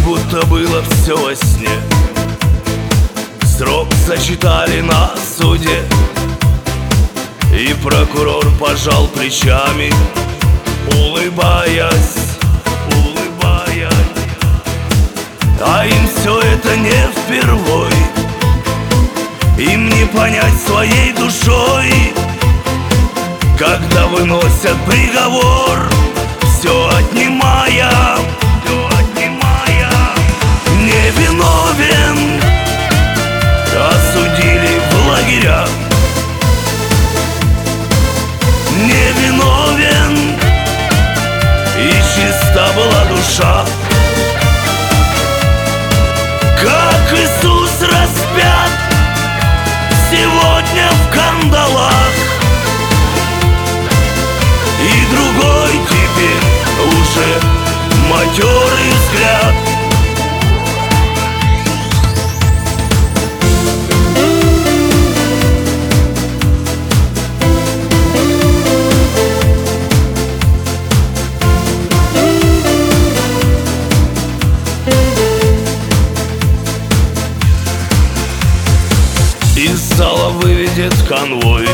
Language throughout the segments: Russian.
будто было все во сне. Срок зачитали на суде, и прокурор пожал плечами, улыбаясь. А им все это не впервой, им не понять своей душой, когда выносят приговор, все отнимая. Невиновен, осудили в лагеря. Невиновен, и чиста была душа. Как Иисус распят сегодня в кандалах, и другой теперь уже матерый взгляд. Из зала выведет конвой,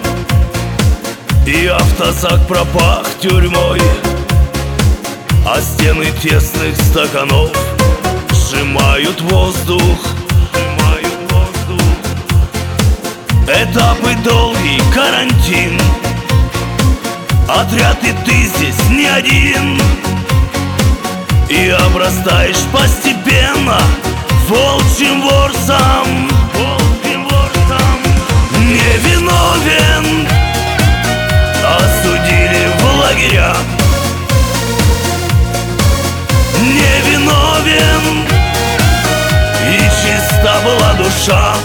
и автозак пропах тюрьмой, а стены тесных стаканов сжимают воздух. Этапы долгий, карантин, отряд и ты здесь не один, и обрастаешь постепенно волчьим ворсом. Невиновен, осудили в лагеря. Невиновен, и чиста была душа.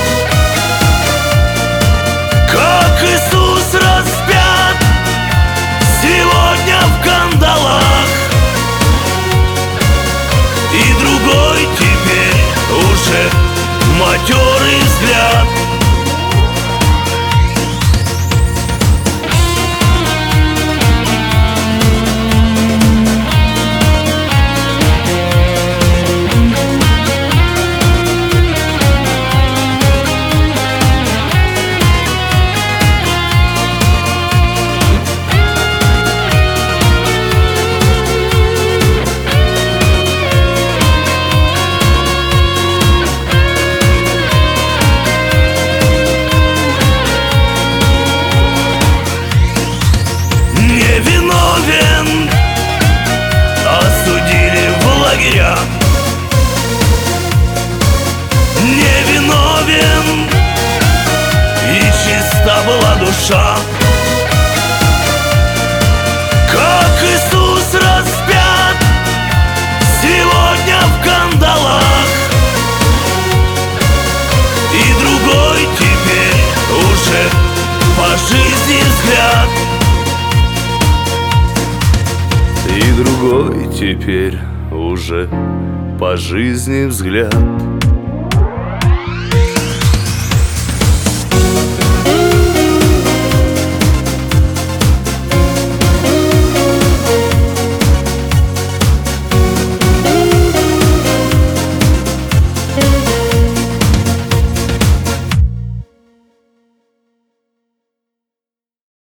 Как Иисус распят сегодня в кандалах, и другой теперь уже матерый взгляд. Невиновен, осудили в лагеря. Невиновен, и чиста была душа. Как Иисус распят сегодня в кандалах, и другой теперь уже по жизни взгляд. И другой теперь уже по жизни взгляд.